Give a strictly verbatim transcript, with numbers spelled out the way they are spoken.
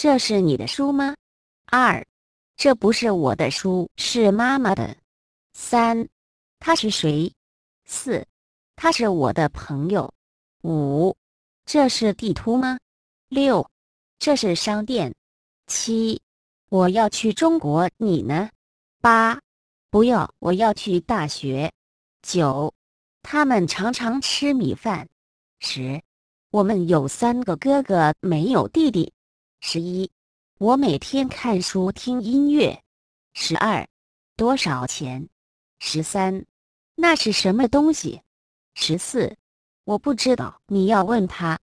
这是你的书吗？二，这不是我的书，是妈妈的。三，他是谁？四，他是我的朋友。五，这是地图吗？六，这是商店。七，我要去中国，你呢？八，不要，我要去大学。九，他们常常吃米饭。十，我们有三个哥哥，没有弟弟。十一，我每天看书听音乐。十二，多少钱？十三，那是什么东西？十四，我不知道，你要问他。